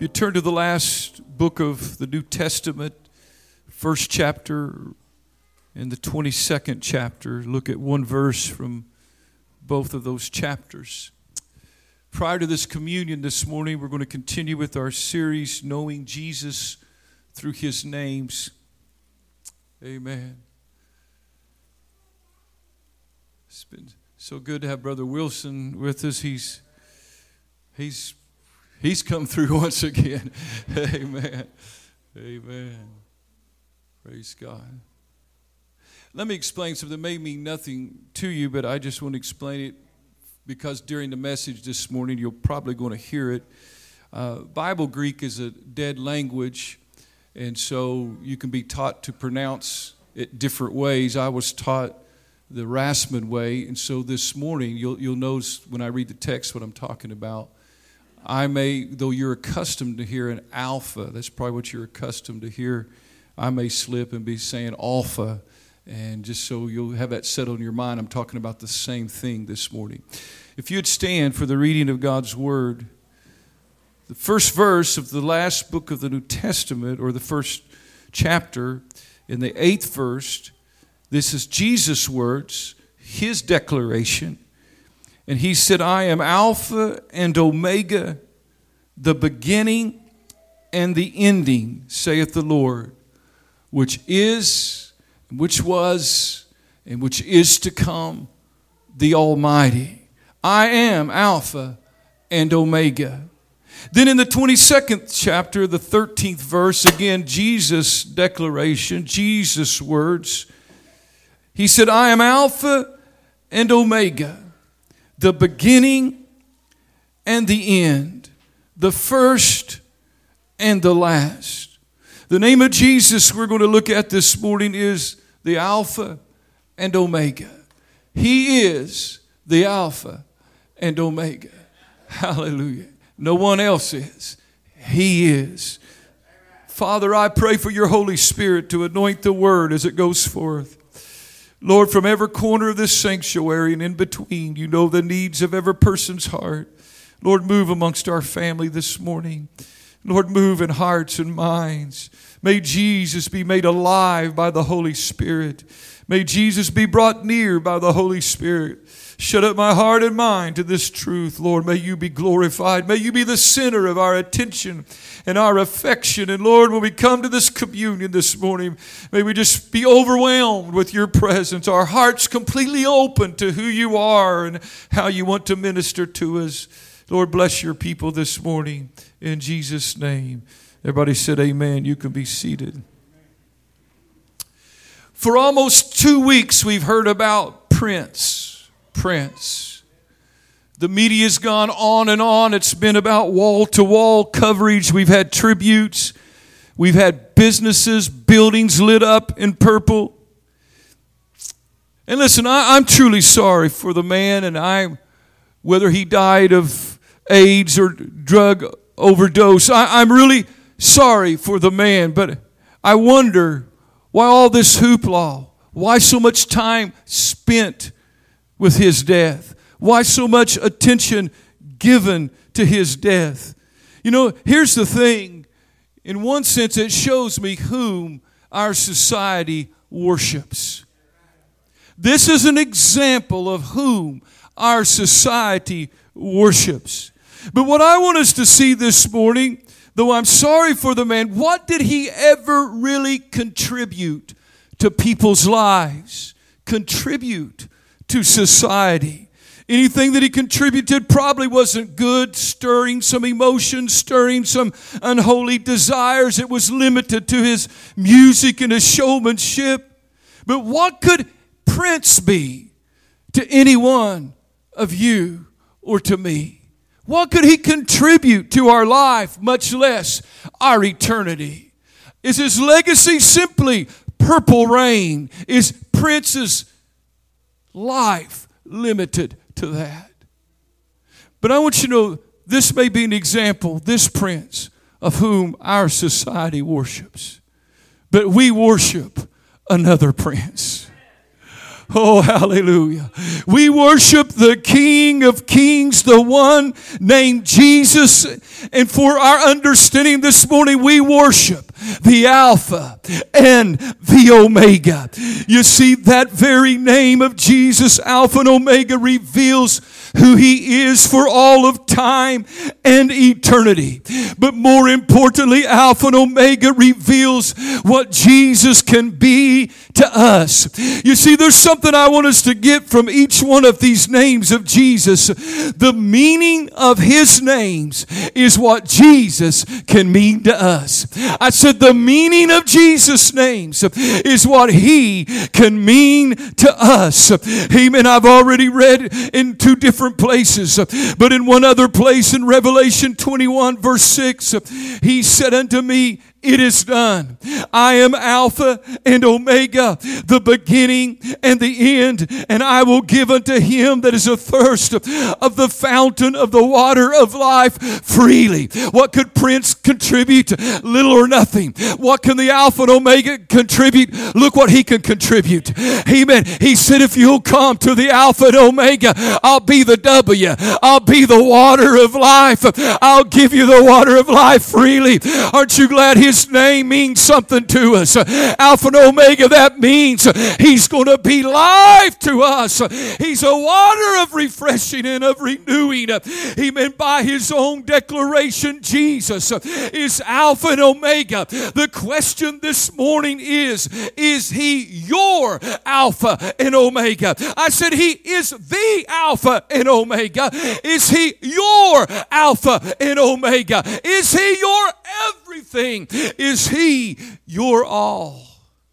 You turn to the last book of the New Testament, first chapter and the 22nd chapter. Look at one verse from both of those chapters. Prior to this communion this morning, we're going to continue with our series, Knowing Jesus Through His Names. Amen. It's been so good to have Brother Wilson with us. He's come through once again. Amen. Amen. Praise God. Let me explain something that may mean nothing to you, but I just want to explain it because during the message this morning, you're probably going to hear it. Bible Greek is a dead language, and so you can be taught to pronounce it different ways. I was taught the Rasman way, and so this morning, you'll notice when I read the text what I'm talking about. I may, though you're accustomed to hear an alpha, that's probably what you're accustomed to hear, I may slip and be saying alpha, and just so you'll have that settled in your mind, I'm talking about the same thing this morning. If you'd stand for the reading of God's Word, the first verse of the last book of the New Testament, or the first chapter, in the 8th verse, this is Jesus' words, His declaration. And He said, I am Alpha and Omega, the beginning and the ending, saith the Lord, which is, which was, and which is to come, the Almighty. I am Alpha and Omega. Then in the 22nd chapter, the 13th verse, again, Jesus' declaration, Jesus' words. He said, I am Alpha and Omega, the beginning and the end, the first and the last. The name of Jesus we're going to look at this morning is the Alpha and Omega. He is the Alpha and Omega. Hallelujah. No one else is. He is. Father, I pray for your Holy Spirit to anoint the word as it goes forth. Lord, from every corner of this sanctuary and in between, you know the needs of every person's heart. Lord, move amongst our family this morning. Lord, move in hearts and minds. May Jesus be made alive by the Holy Spirit. May Jesus be brought near by the Holy Spirit. Shut up my heart and mind to this truth, Lord. May you be glorified. May you be the center of our attention and our affection. And Lord, when we come to this communion this morning, may we just be overwhelmed with your presence. Our hearts completely open to who you are and how you want to minister to us. Lord, bless your people this morning in Jesus' name. Everybody said amen. You can be seated. For almost 2 weeks, we've heard about Prince. The media's gone on and on. It's been about wall-to-wall coverage. We've had tributes. We've had businesses, buildings lit up in purple. And listen, I'm truly sorry for the man, and whether he died of AIDS or drug overdose, I'm really sorry for the man. But I wonder why all this hoopla, why so much time spent with his death? Why so much attention given to his death? You know, here's the thing. In one sense, it shows me whom our society worships. This is an example of whom our society worships. But what I want us to see this morning, though I'm sorry for the man, what did he ever really contribute to people's lives? Contribute to society. Anything that he contributed probably wasn't good, stirring some emotions, stirring some unholy desires. It was limited to his music and his showmanship. But what could Prince be to any one of you or to me? What could he contribute to our life, much less our eternity? Is his legacy simply Purple Rain? Is Prince's life limited to that? But I want you to know this may be an example, this Prince, of whom our society worships. But we worship another Prince Oh, hallelujah. We worship the King of Kings, the one named Jesus. And for our understanding this morning, we worship the Alpha and the Omega. You see, that very name of Jesus, Alpha and Omega, reveals who He is for all of time and eternity. But more importantly, Alpha and Omega reveals what Jesus can be to us. You see, there's something I want us to get from each one of these names of Jesus. The meaning of His names is what Jesus can mean to us. I said the meaning of Jesus' names is what He can mean to us. Amen. I've already read in two different places, but in one other place in Revelation 21 verse 6, He said unto me, it is done. I am Alpha and Omega, the beginning and the end, and I will give unto him that is athirst of the fountain of the water of life freely. What could Prince contribute? Little or nothing. What can the Alpha and Omega contribute? Look what he can contribute. Amen. He said, if you'll come to the Alpha and Omega, I'll be the W. I'll be the water of life. I'll give you the water of life freely. Aren't you glad His name means something to us? Alpha and Omega, that means He's going to be life to us. He's a water of refreshing and of renewing. Amen. By His own declaration, Jesus is Alpha and Omega. The question this morning is He your Alpha and Omega? I said He is the Alpha and Omega. Is He your Alpha and Omega? Is He your everything? Is He your all?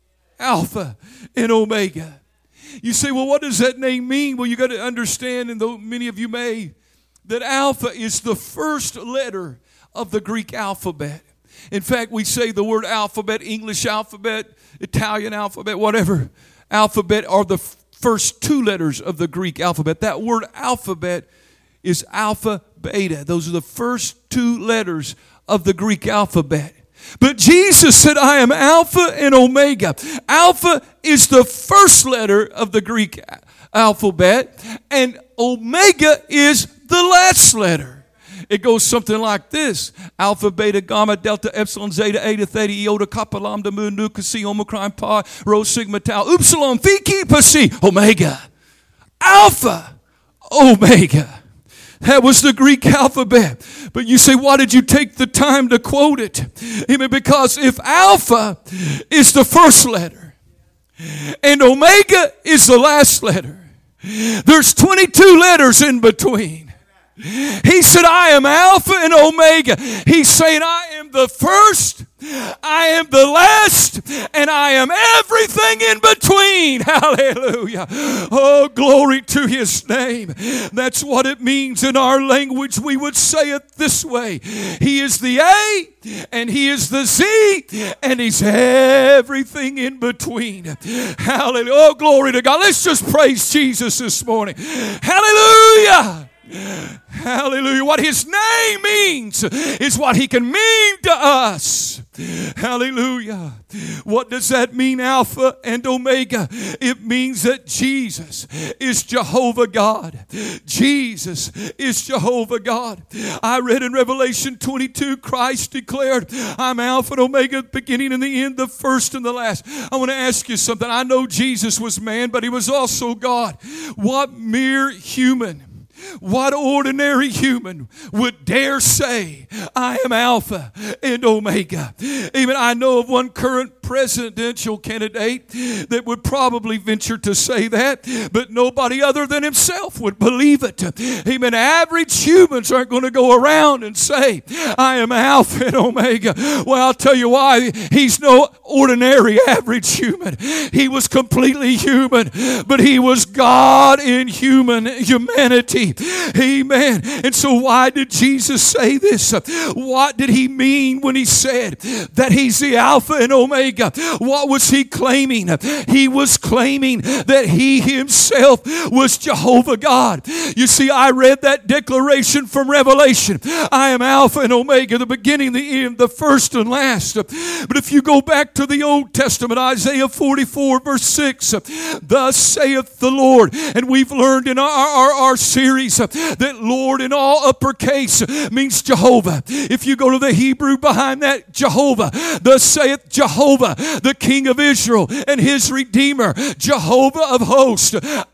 Alpha and Omega. You say, well, what does that name mean? Well, you got to understand, and though many of you may, that Alpha is the first letter of the Greek alphabet. In fact, we say the word alphabet, English alphabet, Italian alphabet, whatever alphabet, are the first two letters of the Greek alphabet. That word alphabet is alpha, beta. Those are the first two letters of the Greek alphabet. But Jesus said, I am Alpha and Omega. Alpha is the first letter of the Greek alphabet, and Omega is the last letter. It goes something like this: Alpha, Beta, Gamma, Delta, Epsilon, Zeta, Eta, Theta, Iota, Kappa, Lambda, Mu, Nu, Xi, Omicron, Pi, Rho, Sigma, Tau, Upsilon, Phi, Kappa, Psi, Omega. Alpha, Omega. That was the Greek alphabet. But you say, why did you take the time to quote it? Amen. Because if Alpha is the first letter and Omega is the last letter, there's 22 letters in between. He said, I am Alpha and Omega. He's saying, I am the first, I am the last, and I am everything in between. Hallelujah. Oh, glory to His name. That's what it means in our language. We would say it this way: He is the A, and He is the Z, and He's everything in between. Hallelujah. Oh, glory to God. Let's just praise Jesus this morning. Hallelujah. Hallelujah. What His name means is what He can mean to us. Hallelujah. What does that mean, Alpha and Omega? It means that Jesus is Jehovah God. Jesus is Jehovah God. I read in Revelation 22, Christ declared, I'm Alpha and Omega, the beginning and the end, the first and the last. I want to ask you something. I know Jesus was man, but He was also God. What mere human, what ordinary human would dare say, I am Alpha and Omega? Even I know of one current presidential candidate that would probably venture to say that, but nobody other than himself would believe it. Amen. Average humans aren't going to go around and say, I am Alpha and Omega. Well, I'll tell you why. He's no ordinary average human. He was completely human, but He was God in humanity. Amen. And so why did Jesus say this? What did He mean when He said that He's the Alpha and Omega? Omega. What was he claiming? He was claiming that he himself was Jehovah God. You see, I read that declaration from Revelation. I am Alpha and Omega, the beginning, the end, the first and last. But if you go back to the Old Testament, Isaiah 44 verse 6, thus saith the Lord. And we've learned in our series that Lord in all uppercase means Jehovah. If you go to the Hebrew behind that, Jehovah, thus saith Jehovah, the King of Israel and his Redeemer, Jehovah of hosts.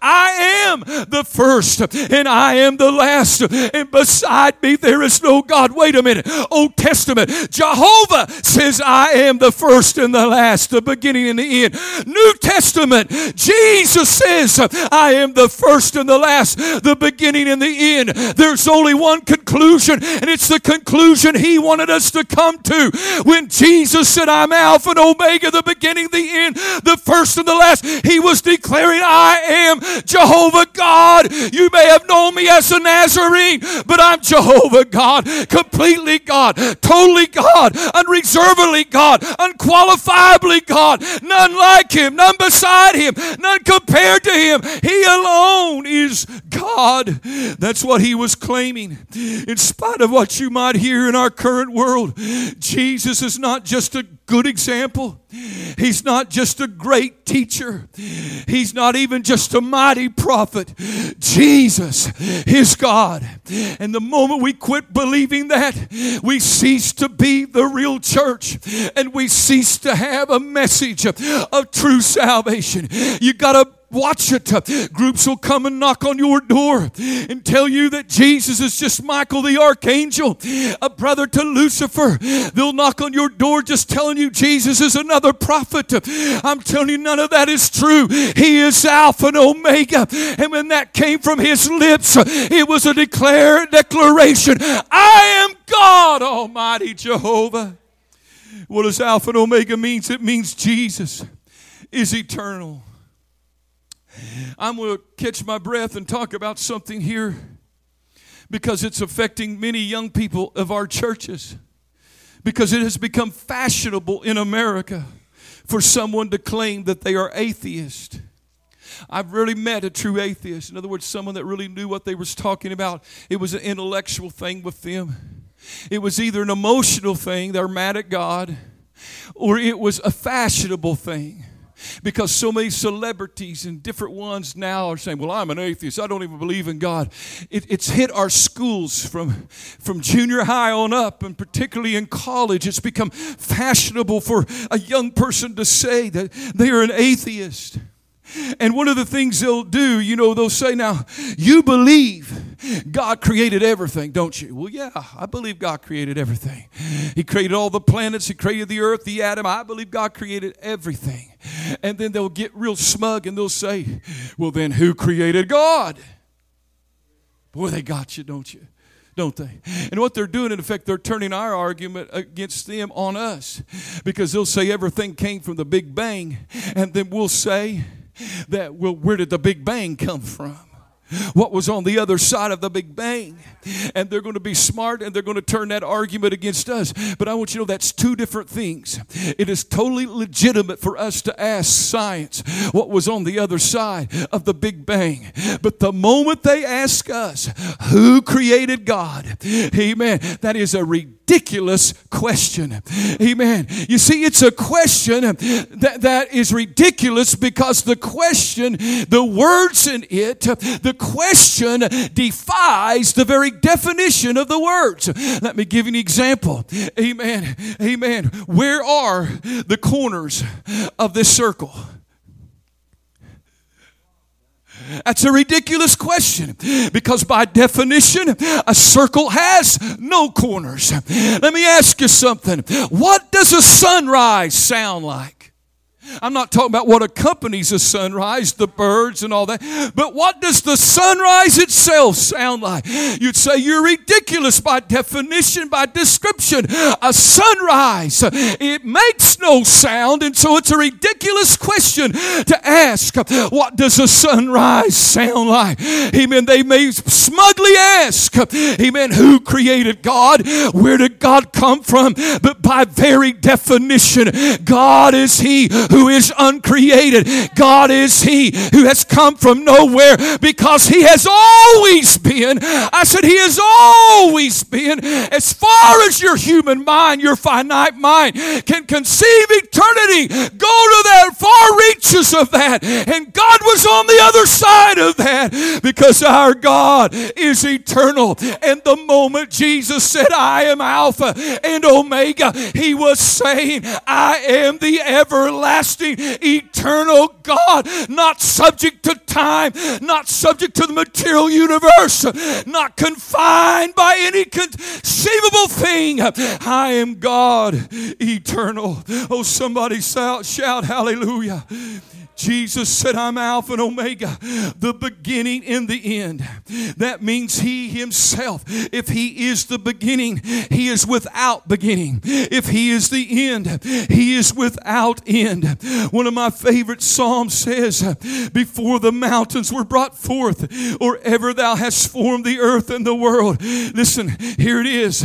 I am the first and I am the last, and beside me there is no God. Wait a minute. Old Testament, Jehovah says I am the first and the last, the beginning and the end. New Testament, Jesus says I am the first and the last, the beginning and the end. There's only one conclusion, and it's the conclusion he wanted us to come to. When Jesus said I'm Alpha and Omega, the beginning, the end, the first and the last, he was declaring I am Jehovah God. You may have known me as a Nazarene, but I'm Jehovah God, completely God, totally God, unreservedly God, unqualifiably God, none like him, none beside him, none compared to him. He alone is God. That's what he was claiming. In spite of what you might hear in our current world, Jesus is not just a good example. He's not just a great teacher. He's not even just a mighty prophet. Jesus is God. And the moment we quit believing that, we cease to be the real church, and we cease to have a message of true salvation. You got to watch it. Groups will come and knock on your door and tell you that Jesus is just Michael the Archangel, a brother to Lucifer. They'll knock on your door just telling you Jesus is another prophet. I'm telling you, none of that is true. He is Alpha and Omega. And when that came from his lips, it was a declaration. I am God Almighty Jehovah. What does Alpha and Omega mean? It means Jesus is eternal. I'm going to catch my breath and talk about something here because it's affecting many young people of our churches, because it has become fashionable in America for someone to claim that they are atheist. I've really met a true atheist. In other words, someone that really knew what they was talking about. It was an intellectual thing with them. It was either an emotional thing, they're mad at God, or it was a fashionable thing. Because so many celebrities and different ones now are saying, well, I'm an atheist. I don't even believe in God. It's hit our schools from junior high on up, and particularly in college. It's become fashionable for a young person to say that they are an atheist. And one of the things they'll do, they'll say, now, you believe God created everything, don't you? Well, yeah, I believe God created everything. He created all the planets. He created the earth, the atom. I believe God created everything. And then they'll get real smug and they'll say, well, then who created God? Boy, they got you, don't they? And what they're doing, in effect, they're turning our argument against them on us, because they'll say everything came from the Big Bang, and then we'll say that, well, where did the Big Bang come from? What was on the other side of the Big Bang? And they're going to be smart, and they're going to turn that argument against us. But I want you to know that's two different things. It is totally legitimate for us to ask science what was on the other side of the Big Bang. But the moment they ask us who created God, amen, that is a ridiculous question. Amen. You see, it's a question that is ridiculous because the question, the words in it, the question defies the very definition of the words. Let me give you an example. Amen. Amen. Where are the corners of this circle? That's a ridiculous question, because by definition, a circle has no corners. Let me ask you something. What does a sunrise sound like? I'm not talking about what accompanies a sunrise, the birds and all that. But what does the sunrise itself sound like? You'd say you're ridiculous by definition, by description. A sunrise, it makes no sound, and so it's a ridiculous question to ask. What does a sunrise sound like? Amen. They may smugly ask, amen, who created God? Where did God come from? But by very definition, God is He who is uncreated. God is He who has come from nowhere, because He has always been. I said He has always been. As far as your human mind, your finite mind can conceive eternity, go to the far reaches of that. And God was on the other side of that, because our God is eternal. And the moment Jesus said, I am Alpha and Omega, He was saying, I am the everlasting, eternal God, not subject to time, not subject to the material universe, not confined by any conceivable thing. I am God, eternal. Oh, somebody shout hallelujah. Jesus said, I'm Alpha and Omega, the beginning and the end. That means He Himself, if He is the beginning, He is without beginning. If He is the end, He is without end. One of my favorite psalms says, before the mountains were brought forth, or ever Thou hast formed the earth and the world. Listen, here it is.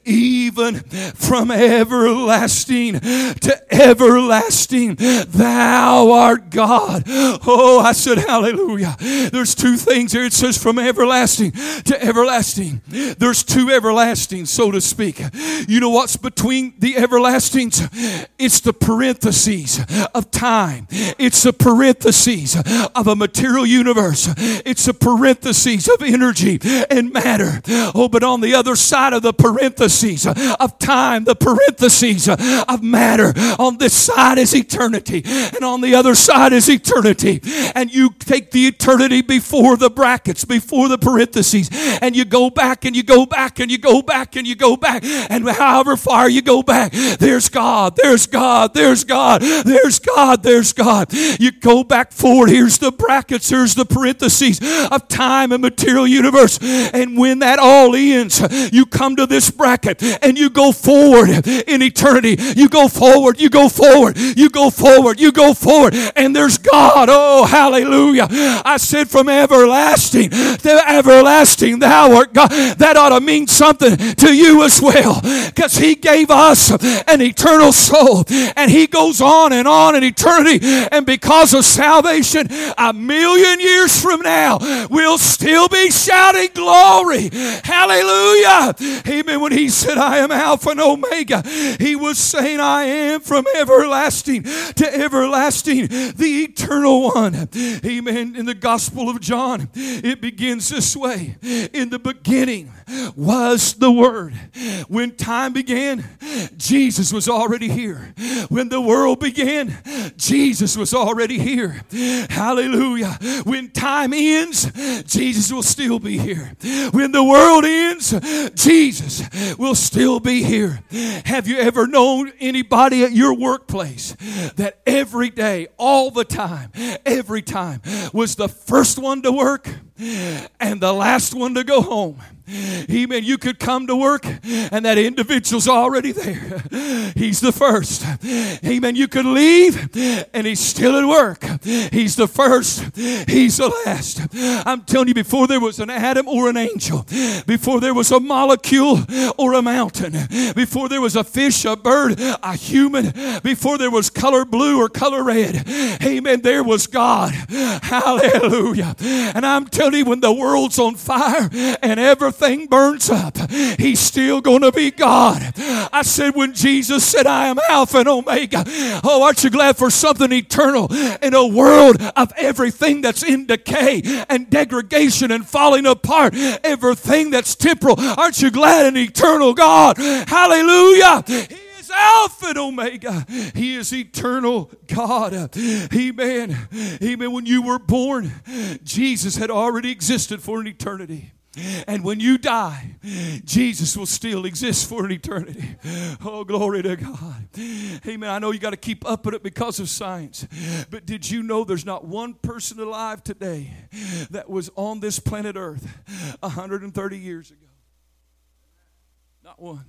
Even from everlasting to everlasting, Thou art God. Oh, I said hallelujah. There's two things here. It says from everlasting to everlasting. There's two everlastings, so to speak. You know what's between the everlastings? It's the parentheses of time. It's the parentheses of a material universe. It's the parentheses of energy and matter. Oh, but on the other side of the parentheses of time, the parentheses of matter, on this side is eternity, and on the other side is eternity. And you take the eternity before the brackets, before the parentheses, and you go back and you go back and you go back and you go back, and however far you go back, there's God, there's God, there's God, there's God, there's God. You go back forward, here's the brackets, here's the parentheses of time and material universe. And when that all ends, you come to this bracket and you go forward in eternity. You go forward, you go forward, you go forward, you go forward, and there's God. Oh, hallelujah. I said from everlasting to everlasting, Thou art God. That ought to mean something to you as well, because He gave us an eternal soul, and He goes on in eternity. And because of salvation, 1,000,000 years from now, we'll still be shouting glory. Hallelujah. Amen. When He said, I am Alpha and Omega, He was saying, I am from everlasting to everlasting, the eternal one. Amen. In the Gospel of John, it begins this way. In the beginning was the Word. When time began, Jesus was already here. When the world began, Jesus was already here. Hallelujah. When time ends, Jesus will still be here. When the world ends, Jesus will still be here. Have you ever known anybody at your workplace that every day, all the time, every time was the first one to work and the last one to go home? Amen. You could come to work and that individual's already there. He's the first. Amen. You could leave and he's still at work. He's the first. He's the last. I'm telling you, before there was an atom or an angel, before there was a molecule or a mountain, before there was a fish, a bird, a human, before there was color blue or color red, amen, there was God. Hallelujah. And I'm telling you, when the world's on fire and everything burns up, He's still going to be God. I said, when Jesus said, I am Alpha and Omega, oh, aren't you glad for something eternal in a world of everything that's in decay and degradation and falling apart, everything that's temporal? Aren't you glad an eternal God? Hallelujah. He is Alpha and Omega. He is eternal God. Amen. Amen. When you were born, Jesus had already existed for an eternity. And when you die, Jesus will still exist for an eternity. Oh, glory to God. Amen. I know you got to keep up with it because of science. But did you know there's not one person alive today that was on this planet Earth 130 years ago? Not one.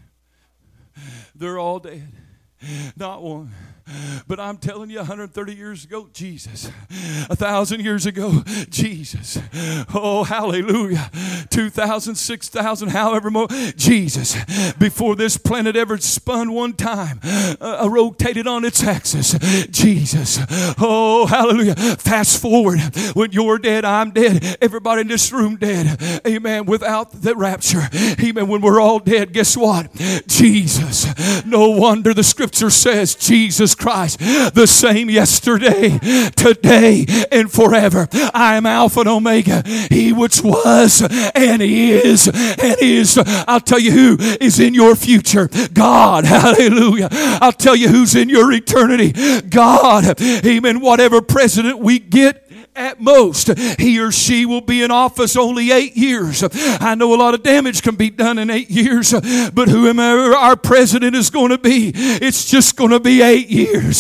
They're all dead. Not one. But I'm telling you, 130 years ago, Jesus. 1,000 years ago, Jesus. Oh, hallelujah. 2,000, 6,000, however more, Jesus. Before this planet ever spun one time, rotated on its axis, Jesus. Oh, hallelujah. Fast forward. When you're dead, I'm dead. Everybody in this room dead. Amen. Without the rapture. Amen. When we're all dead, guess what? Jesus. No wonder the scripture says Jesus Christ, the same yesterday, today, and forever. I am Alpha and Omega. He which was and is and is. I'll tell you who is in your future. God. Hallelujah. I'll tell you who's in your eternity. God. Amen. Whatever president we get, at most, he or she will be in office only 8 years. I know a lot of damage can be done in 8 years, but whoever our president is going to be, it's just going to be 8 years.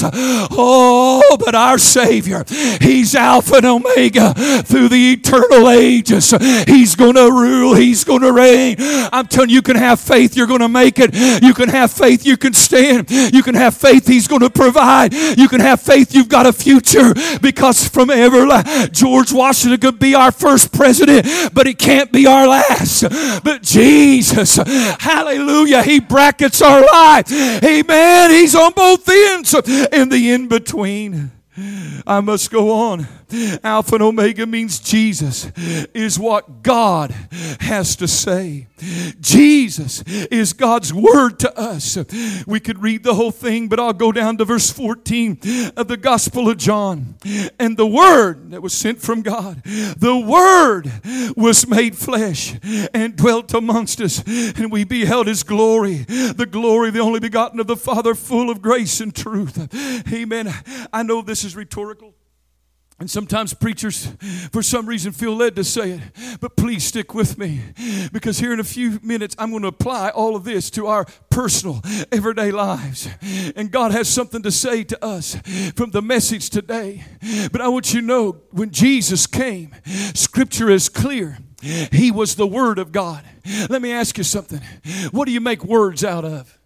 Oh, but our Savior, He's Alpha and Omega through the eternal ages. He's going to rule. He's going to reign. I'm telling you, you can have faith. You're going to make it. You can have faith. You can stand. You can have faith. He's going to provide. You can have faith. You've got a future, because from everlasting, George Washington could be our first president, but he can't be our last. But Jesus, hallelujah, He brackets our life. Amen. He's on both ends. In the in-between, I must go on. Alpha and Omega means Jesus is what God has to say. Jesus is God's word to us. We could read the whole thing, but I'll go down to verse 14 of the Gospel of John. And the Word that was sent from God, the Word was made flesh and dwelt amongst us, and we beheld His glory, the only begotten of the Father, full of grace and truth. Amen. I know this is rhetorical, and sometimes preachers, for some reason, feel led to say it. But please stick with me, because here in a few minutes, I'm going to apply all of this to our personal, everyday lives. And God has something to say to us from the message today. But I want you to know, when Jesus came, Scripture is clear. He was the Word of God. Let me ask you something. What do you make words out of?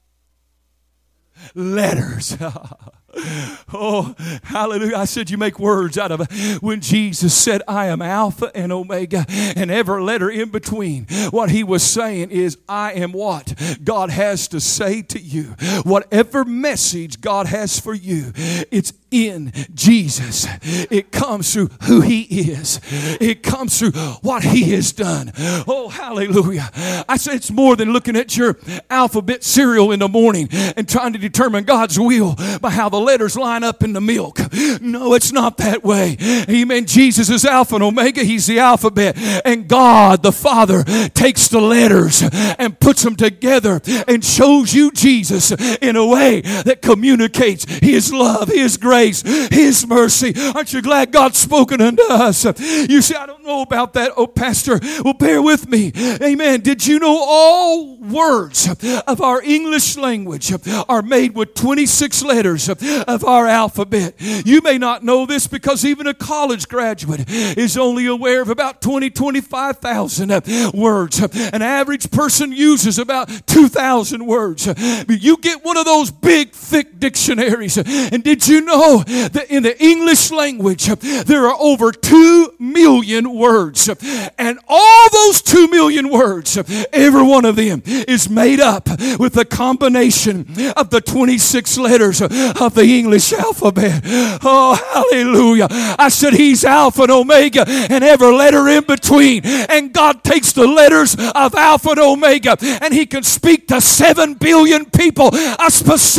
Letters. Oh, hallelujah. I said you make words out of it. When Jesus said, I am Alpha and Omega, and every letter in between, what He was saying is, I am what God has to say to you. Whatever message God has for you, it's in Jesus. It comes through who He is. It comes through what He has done. Oh, hallelujah. I said it's more than looking at your alphabet cereal in the morning and trying to determine God's will by how the letters line up in the milk. No, it's not that way. Amen. Jesus is Alpha and Omega. He's the alphabet. And God, the Father, takes the letters and puts them together and shows you Jesus in a way that communicates His love, His grace, His mercy. Aren't you glad God's spoken unto us? You say, I don't know about that. Oh, Pastor, well, bear with me. Amen. Did you know all words of our English language are made with 26 letters of our alphabet? You may not know this, because even a college graduate is only aware of about 25,000 words. An average person uses about 2,000 words. You get one of those big, thick dictionaries, and did you know that in the English language there are over 2 million words? And all those 2 million words, every one of them is made up with the combination of the 26 letters of the English alphabet. Oh, hallelujah. I said He's Alpha and Omega, and every letter in between. And God takes the letters of Alpha and Omega, and He can speak to 7 billion people a specific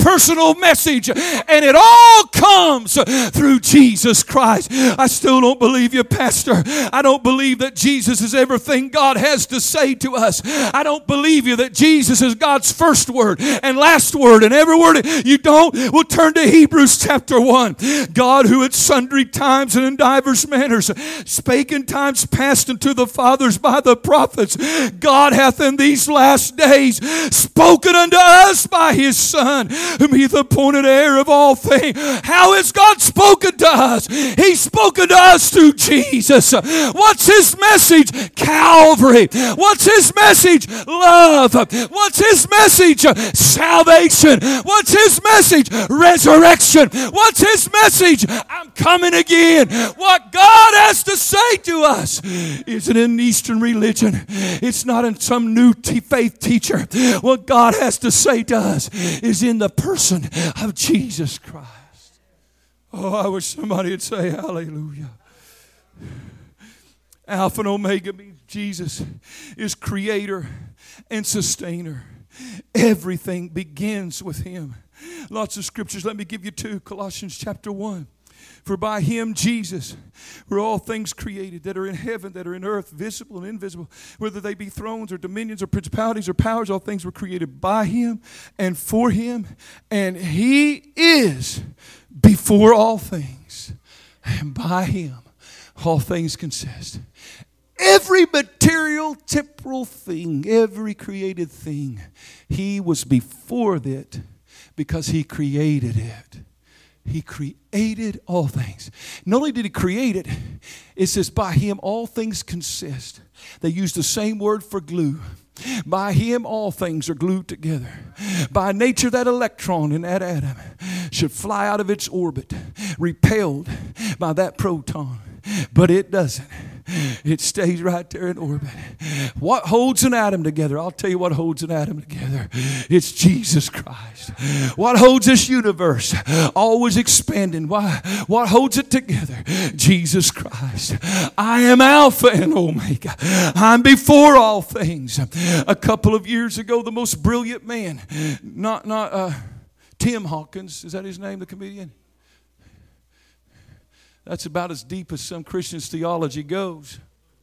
personal message, and it all comes through Jesus Christ. I still don't believe you, Pastor. I don't believe that Jesus is everything God has to say to us. I don't believe you that Jesus is God's first word and last word, and every word you don't. We'll turn to Hebrews chapter 1. God, who at sundry times and in divers manners spake in times past unto the fathers by the prophets, God hath in these last days spoken unto us by his Son, whom he hath appointed heir of all things. How has God spoken to us? He's spoken to us through Jesus. What's his message? Calvary. What's his message? Love. What's his message? Salvation. What's his message? Resurrection. What's his message? I'm coming again. What God has to say to us isn't in Eastern religion. It's not in some new faith teacher. What God has to say to us is in the person of Jesus Christ. Oh, I wish somebody would say hallelujah. Alpha and Omega means Jesus is creator and sustainer. Everything begins with him. Lots of scriptures. Let me give you two. Colossians chapter 1. For by him, Jesus, were all things created that are in heaven, that are in earth, visible and invisible, whether they be thrones or dominions or principalities or powers, all things were created by him and for him. And he is before all things. And by him, all things consist. Every material, temporal thing, every created thing, he was before it because he created it. He created all things. Not only did he create it, it says by him all things consist. They use the same word for glue. By him all things are glued together. By nature that electron in that atom should fly out of its orbit, repelled by that proton. But it doesn't. It stays right there in orbit. What holds an atom together? I'll tell you what holds an atom together. It's Jesus Christ. What holds this universe? Always expanding. Why? What holds it together? Jesus Christ. I am Alpha and Omega. I'm before all things. A couple of years ago, the most brilliant man, not Tim Hawkins, is that his name, the comedian? That's about as deep as some Christians' theology goes.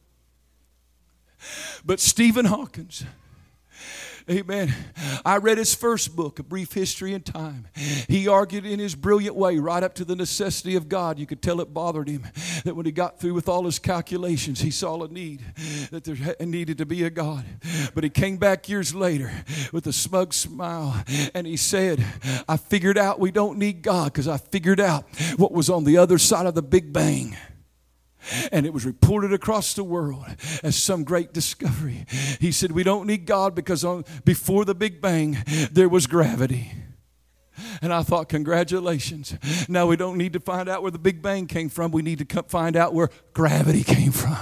But Stephen Hawkins, amen. I read his first book, A Brief History in Time. He argued in his brilliant way right up to the necessity of God. You could tell it bothered him that when he got through with all his calculations, he saw a need, that there needed to be a God. But he came back years later with a smug smile and he said, I figured out we don't need God because I figured out what was on the other side of the Big Bang. And it was reported across the world as some great discovery. He said, we don't need God because before the Big Bang, there was gravity. And I thought, congratulations. Now we don't need to find out where the Big Bang came from. We need to find out where gravity came from.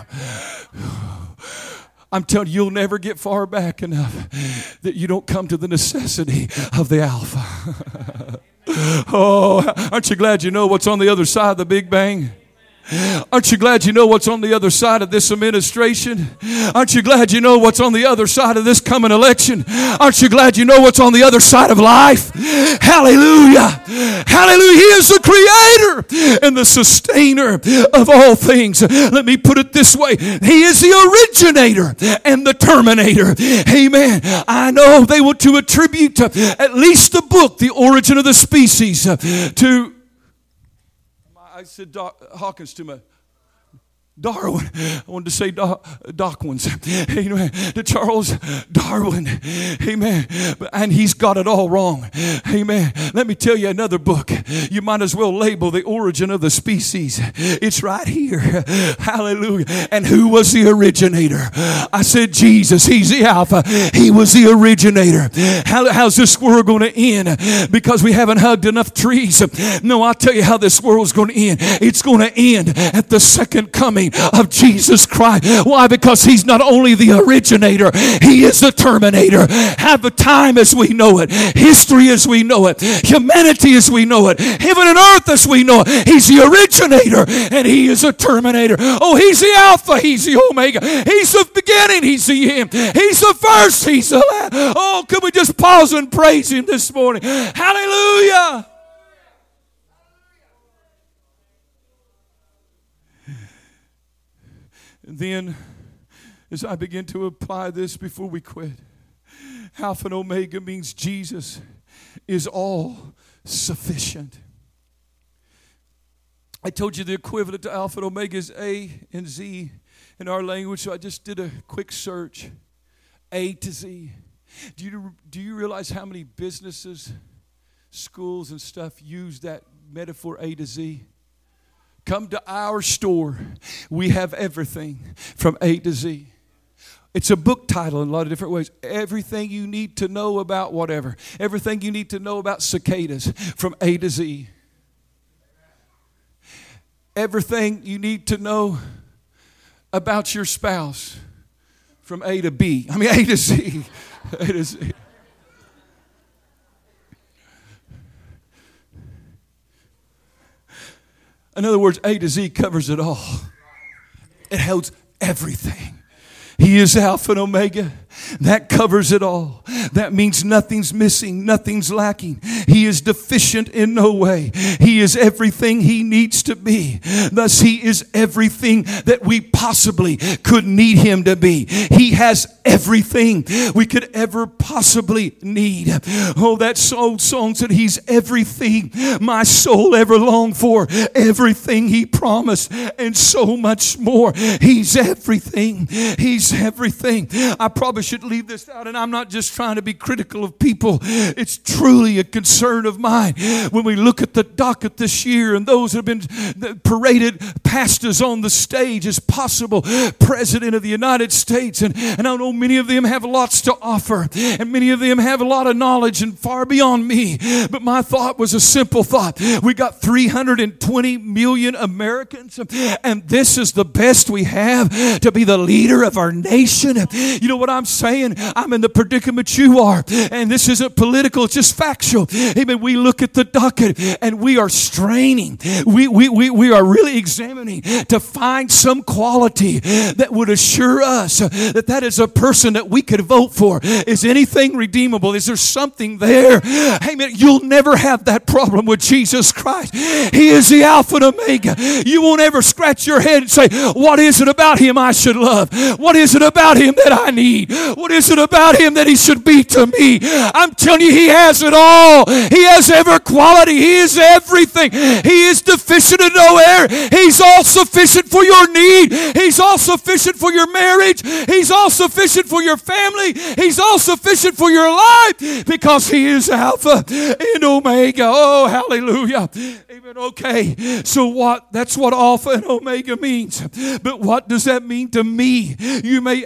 I'm telling you, you'll never get far back enough that you don't come to the necessity of the Alpha. Oh, aren't you glad you know what's on the other side of the Big Bang? Aren't you glad you know what's on the other side of this administration? Aren't you glad you know what's on the other side of this coming election? Aren't you glad you know what's on the other side of life? Hallelujah. Hallelujah. He is the creator and the sustainer of all things. Let me put it this way. He is the originator and the terminator. Amen. I know they want to attribute at least the book, The Origin of the Species, to I said Hawkins to my Darwin. I wanted to say Dawkins. Amen. To Charles Darwin. Amen. And he's got it all wrong. Amen. Let me tell you another book. You might as well label The Origin of the Species. It's right here. Hallelujah. And who was the originator? I said Jesus. He's the Alpha. He was the originator. How's this world going to end? Because we haven't hugged enough trees. No, I'll tell you how this world's going to end. It's going to end at the second coming coming of Jesus Christ. Why? Because He's not only the originator, He is the terminator. Have the time as we know it, history as we know it, humanity as we know it, heaven and earth as we know it. He's the originator and He is a terminator. Oh, He's the Alpha, He's the Omega. He's the beginning, He's the end. He's the first, He's the last. Oh, could we just pause and praise Him this morning? Hallelujah. And then, as I begin to apply this before we quit, Alpha and Omega means Jesus is all sufficient. I told you the equivalent to Alpha and Omega is A and Z in our language, so I just did a quick search. A to Z. Do you realize how many businesses, schools, and stuff use that metaphor A to Z? Come to our store. We have everything from A to Z. It's a book title in a lot of different ways. Everything you need to know about whatever. Everything you need to know about cicadas from A to Z. Everything you need to know about your spouse from A to B. I mean, A to Z. A to Z. In other words, A to Z covers it all. It holds everything. He is Alpha and Omega. That covers it all. That means nothing's missing, nothing's lacking. He is deficient in no way. He is everything He needs to be. Thus, He is everything that we possibly could need Him to be. He has everything we could ever possibly need. Oh, that old song said, He's everything my soul ever longed for, everything He promised, and so much more. He's everything. He's everything. I probably should leave this out, and I'm not just trying to be critical of people. It's truly a concern of mine. When we look at the docket this year and those that have been paraded past us on the stage as possible President of the United States, and I know many of them have lots to offer, and many of them have a lot of knowledge and far beyond me. But my thought was a simple thought. We got 320 million Americans, and this is the best we have to be the leader of our nation. You know what I'm saying? I'm in the predicament you are, and this isn't political, it's just factual. Amen. We look at the docket and we are straining. We are really examining to find some quality that would assure us that that is a person that we could vote for. Is anything redeemable? Is there something there? Amen. You'll never have that problem with Jesus Christ. He is the Alpha and Omega. You won't ever scratch your head and say, what is it about Him I should love? What is it about Him that I need? What is it about Him that He should be to me? I'm telling you, He has it all. He has every quality. He is everything. He is deficient in no area. He's all sufficient for your need. He's all sufficient for your marriage. He's all sufficient for your family. He's all sufficient for your life because He is Alpha and Omega. Oh, hallelujah. Amen. Okay. So that's what Alpha and Omega means. But what does that mean to me? You may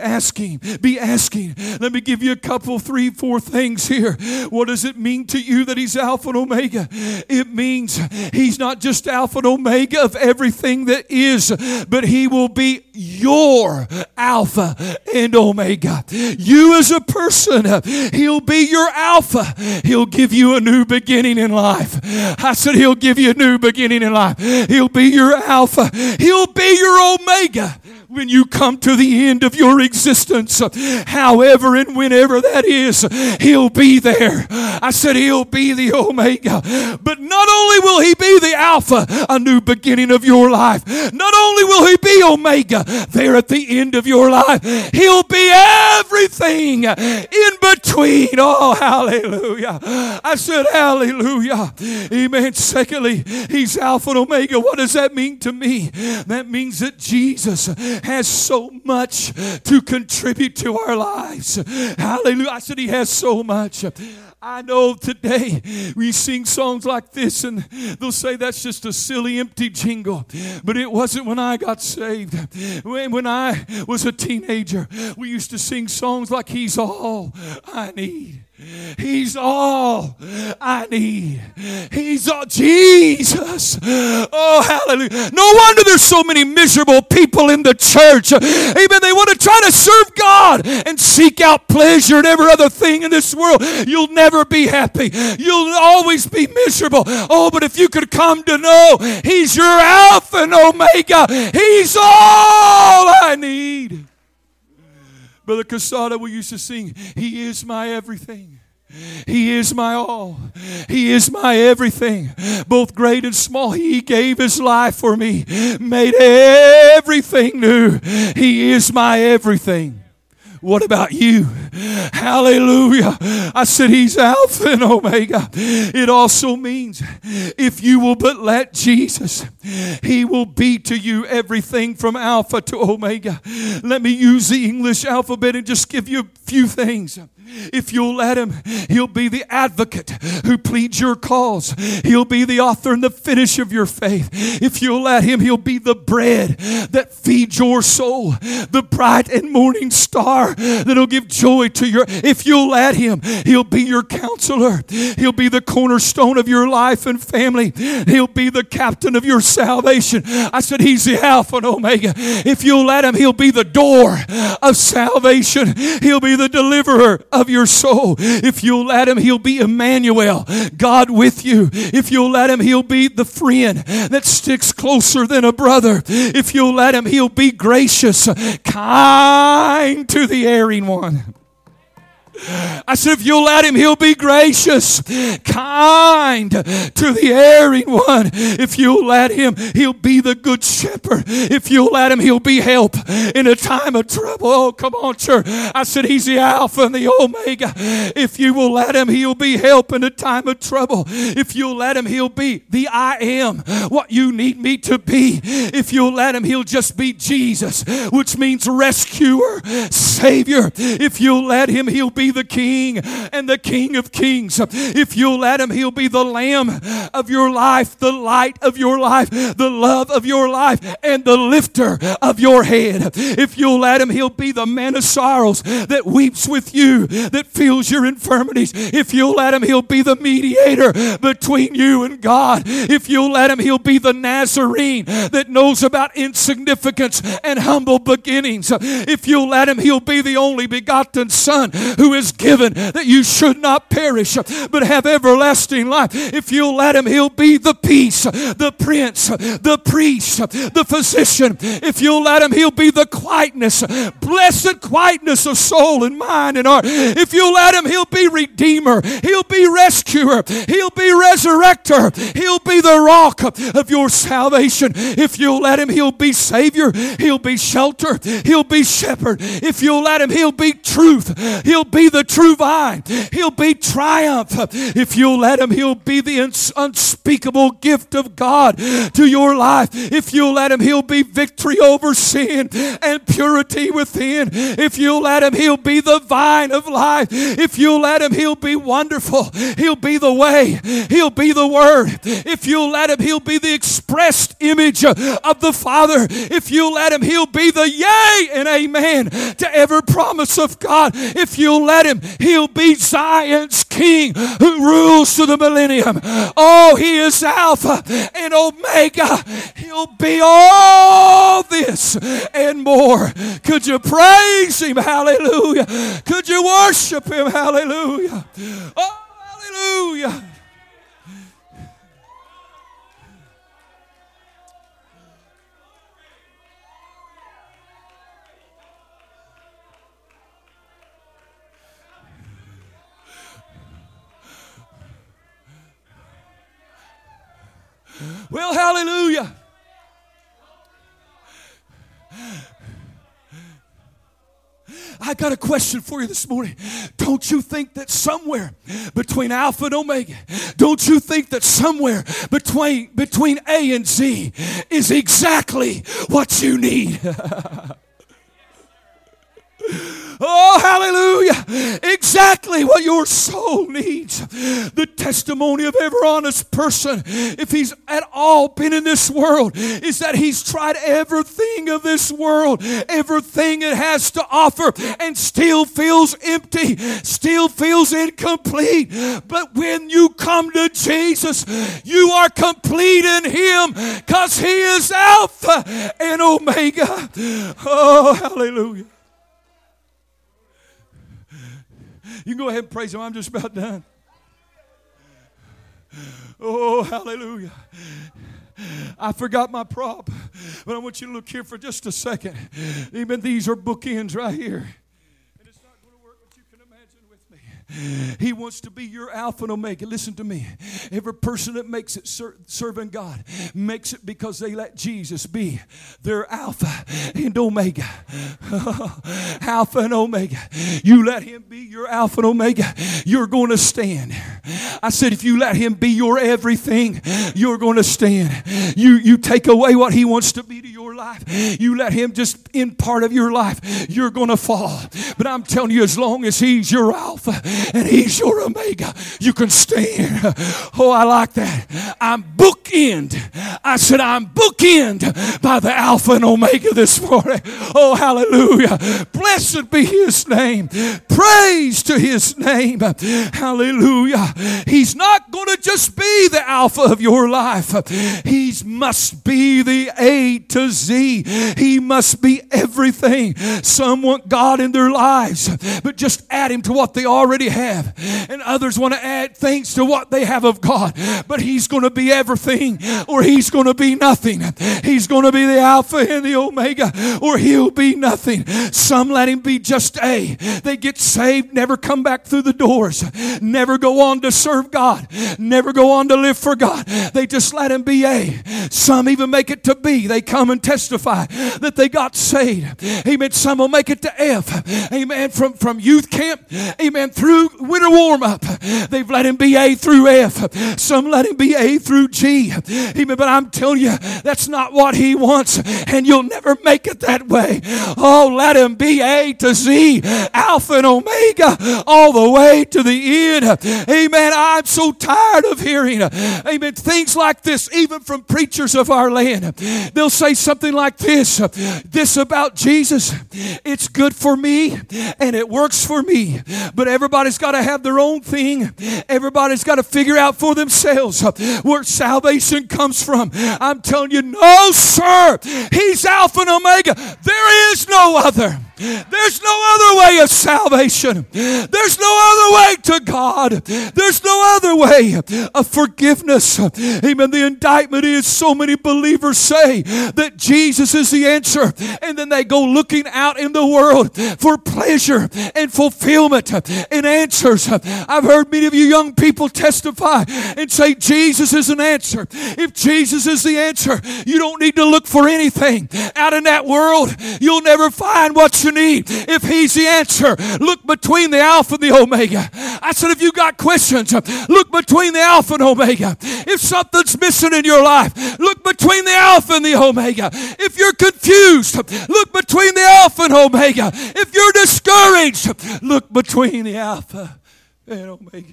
be asking. Let me give you a couple, 3, 4 things here. What does it mean to you that He's Alpha and Omega? It means He's not just Alpha and Omega of everything that is, but He will be your Alpha and Omega. You as a person, He'll be your Alpha. He'll give you a new beginning in life. I said He'll give you a new beginning in life. He'll be your Alpha. He'll be your Omega when you come to the end of your existence. However and whenever that is, He'll be there. I said He'll be the Omega. But not only will He be the Alpha, a new beginning of your life, not only will He be Omega there at the end of your life, He'll be everything in between. Oh, hallelujah. I said hallelujah. Amen. Secondly, He's Alpha and Omega. What does that mean to me? That means that Jesus has so much to contribute to our lives. Hallelujah. I said He has so much. I know today we sing songs like this and they'll say that's just a silly, empty jingle. But it wasn't when I got saved. When I was a teenager, we used to sing songs like He's all I need. He's all I need. He's all Jesus. Oh, hallelujah. No wonder there's so many miserable people in the church. Amen. They want to try to serve God and seek out pleasure and every other thing in this world. You'll never be happy. You'll always be miserable. Oh, but if you could come to know He's your Alpha and Omega. He's all I need. Brother Casada, we used to sing, He is my everything. He is my all. He is my everything. Both great and small, He gave His life for me. Made everything new. He is my everything. What about you? Hallelujah. I said He's Alpha and Omega. It also means if you will but let Jesus, He will be to you everything from Alpha to Omega. Let me use the English alphabet and just give you a few things. If you'll let Him, He'll be the advocate who pleads your cause. He'll be the author and the finish of your faith. If you'll let Him, He'll be the bread that feeds your soul, the bright and morning star that'll give joy to your. If you'll let Him, He'll be your counselor. He'll be the cornerstone of your life and family. He'll be the captain of your salvation. I said He's the Alpha and Omega. If you'll let Him, He'll be the door of salvation. He'll be the deliverer of your soul. If you'll let Him, He'll be Emmanuel, God with you. If you'll let Him, He'll be the friend that sticks closer than a brother. If you'll let Him, He'll be gracious, kind to the erring one. I said, if you'll let Him, He'll be gracious, kind to the erring one. If you'll let Him, He'll be the good shepherd. If you'll let Him, He'll be help in a time of trouble. Oh, come on, church. I said, He's the Alpha and the Omega. If you will let Him, He'll be help in a time of trouble. If you'll let Him, He'll be the I am, what you need me to be. If you'll let Him, He'll just be Jesus, which means rescuer, Savior. If you'll let Him, He'll be the King and the King of Kings. If you'll let Him, He'll be the Lamb of your life, the light of your life, the love of your life, and the lifter of your head. If you'll let Him, He'll be the man of sorrows that weeps with you, that feels your infirmities. If you'll let Him, He'll be the mediator between you and God. If you'll let Him, He'll be the Nazarene that knows about insignificance and humble beginnings. If you'll let Him, He'll be the only begotten Son who is given that you should not perish but have everlasting life. If you'll let Him, He'll be the peace, the prince, the priest, the physician. If you'll let Him, He'll be the quietness, blessed quietness of soul and mind and heart. If you'll let Him, He'll be redeemer, He'll be rescuer, He'll be resurrector, He'll be the rock of your salvation. If you'll let Him, He'll be Savior, He'll be shelter, He'll be shepherd. If you'll let Him, He'll be truth, He'll be the true vine, He'll be triumph. If you'll let Him, He'll be the unspeakable gift of God to your life. If you'll let Him, He'll be victory over sin and purity within. If you'll let Him, He'll be the vine of life. If you'll let Him, He'll be wonderful. He'll be the way. He'll be the word. If you'll let Him, He'll be the expressed image of the Father. If you'll let Him, He'll be the yea and amen to every promise of God. If you'll let Him, He'll be Zion's King who rules to the millennium. Oh, He is Alpha and Omega. He'll be all this and more. Could you praise Him? Hallelujah. Could you worship Him? Hallelujah. Oh, hallelujah. Well, hallelujah. I got a question for you this morning. Don't you think that somewhere between Alpha and Omega, don't you think that somewhere between A and Z is exactly what you need? Oh, hallelujah. Exactly what your soul needs. The testimony of every honest person, if he's at all been in this world, is that he's tried everything of this world, everything it has to offer, and still feels empty, still feels incomplete. But when you come to Jesus, you are complete in Him, because He is Alpha and Omega. Oh, hallelujah. You can go ahead and praise Him. I'm just about done. Oh, hallelujah. I forgot my prop, but I want you to look here for just a second. Even these are bookends right here. And it's not going to work, but you can imagine with me. He wants to be your Alpha and Omega. Listen to me. Every person that makes it serving God makes it because they let Jesus be their Alpha and Omega. Alpha and Omega. You let Him be your Alpha and Omega, you're going to stand. I said, if you let Him be your everything, you're going to stand. You take away what He wants to be to your life. You let Him just in part of your life, you're going to fall. But I'm telling you, as long as He's your Alpha and He's your Omega, you can stand. Oh, I like that. I'm bookend. I said, I'm bookend by the Alpha and Omega this morning. Oh, hallelujah. Blessed be His name. Praise to His name. Hallelujah. He's not going to just be the Alpha of your life. He must be the A to Z. He must be everything. Some want God in their lives, but just add Him to what they already have. And others want to add things to what they have of God. But He's going to be everything, or He's going to be nothing. He's going to be the Alpha and the Omega, or He'll be nothing. Some let Him be just A. They get saved, never come back through the doors, never go on to serve God, never go on to live for God. They just let Him be A. Some even make it to B. They come and testify that they got saved. Amen. Some will make it to F. Amen. From youth camp, amen, through winter warm-up. They've let Him be A through F. Some let Him be A through G. Amen. But I'm telling you, that's not what He wants, and you'll never make it that way. Oh, let Him be A to Z, Alpha and Omega, all the way to the end. Amen. I'm so tired of hearing, amen, things like this, even from preachers of our land. They'll say something like this about Jesus: it's good for me and it works for me. But everybody's got to have their own thing. Everybody's got to figure out for themselves where salvation comes from. I'm telling you, no, sir. He's Alpha and Omega. There is no other. There's no other way of salvation. There's no other way to God. There's no other way of forgiveness. Amen. The indictment is so many believers say that Jesus is the answer, and then they go looking out in the world for pleasure and fulfillment and answers. I've heard many of you young people testify and say Jesus is an answer. If Jesus is the answer, you don't need to look for anything out in that world. You'll never find what you need. If He's the answer, look between the Alpha and the Omega. I said, if you got questions, look between the Alpha and Omega. If something's missing in your life, look between the Alpha and the Omega. If you're confused, look between the Alpha and Omega. If you're discouraged, look between the Alpha and Omega.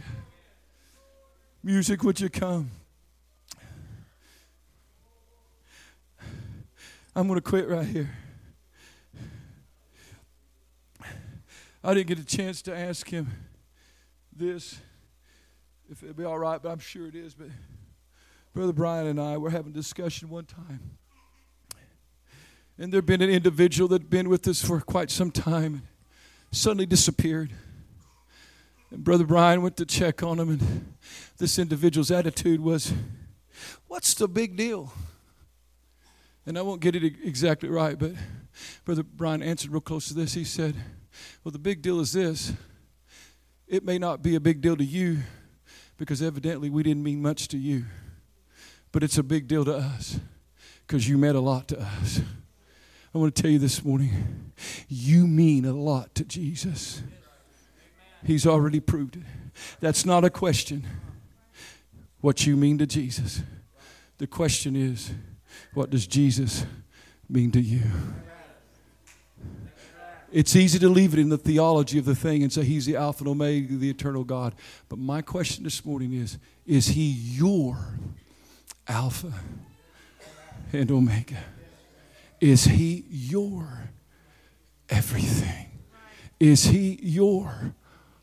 Music, would you come? I'm going to quit right here. I didn't get a chance to ask him this, if it'd be all right, but I'm sure it is. But Brother Brian and I were having a discussion one time. And there'd been an individual that'd been with us for quite some time and suddenly disappeared. And Brother Brian went to check on him, and this individual's attitude was, "What's the big deal?" And I won't get it exactly right, but Brother Brian answered real close to this. He said, "Well, the big deal is this. It may not be a big deal to you because evidently we didn't mean much to you. But it's a big deal to us because you meant a lot to us." I want to tell you this morning, you mean a lot to Jesus. He's already proved it. That's not a question, what you mean to Jesus. The question is, what does Jesus mean to you? It's easy to leave it in the theology of the thing and say He's the Alpha and Omega, the eternal God. But my question this morning is He your Alpha and Omega? Is He your everything? Is He your...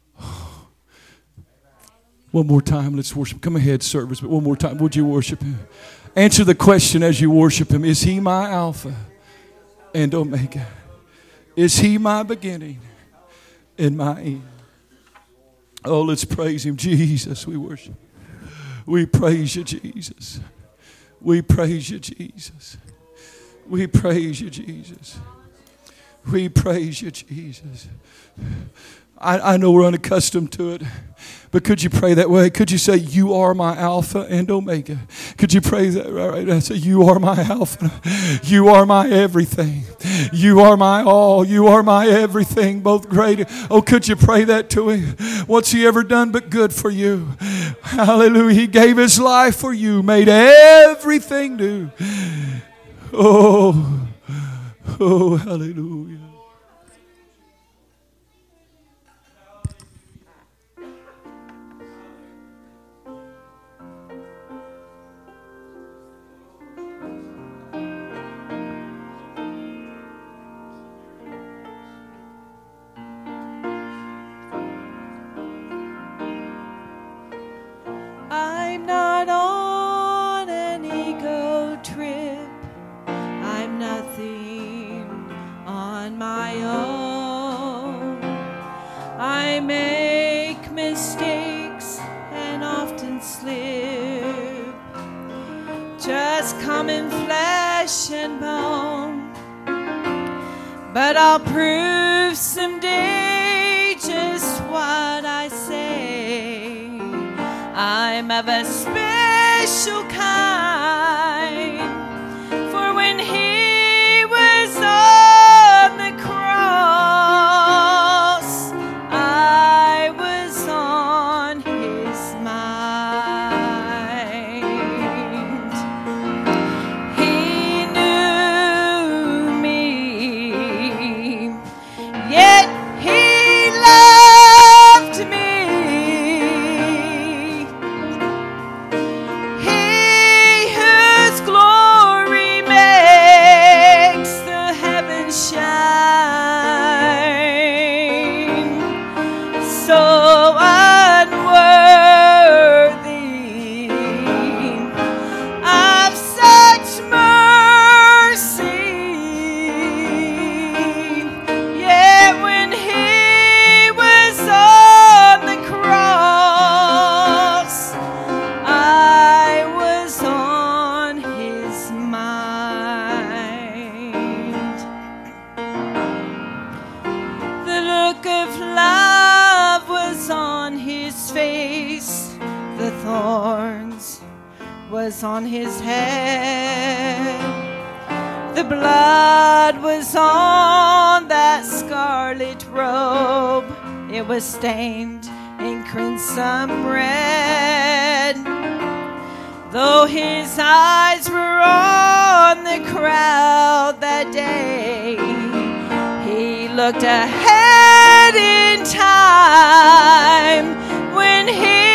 One more time, let's worship. Come ahead, service, but one more time, would you worship Him? Answer the question as you worship Him. Is He my Alpha and Omega? Is He my beginning and my end? Oh, let's praise Him. Jesus, we worship. We praise You, Jesus. We praise You, Jesus. We praise You, Jesus. We praise You, Jesus. I know we're unaccustomed to it, but could you pray that way? Could you say, You are my Alpha and Omega? Could you pray that right now? Say, You are my Alpha. You are my everything. You are my all. You are my everything, both great. Oh, could you pray that to Him? What's He ever done but good for you? Hallelujah. He gave His life for you, made everything new. Oh, hallelujah. I'm not on an ego trip. I'm nothing on my own. I make mistakes and often slip. Just common flesh and bone. But I'll prove someday just what I say. I'm of a special kind, for when He was on the cross, I was on His mind. He knew me, yet He loved me. On His head, the blood was on that scarlet robe. It was stained in crimson red. Though His eyes were on the crowd that day, He looked ahead in time when He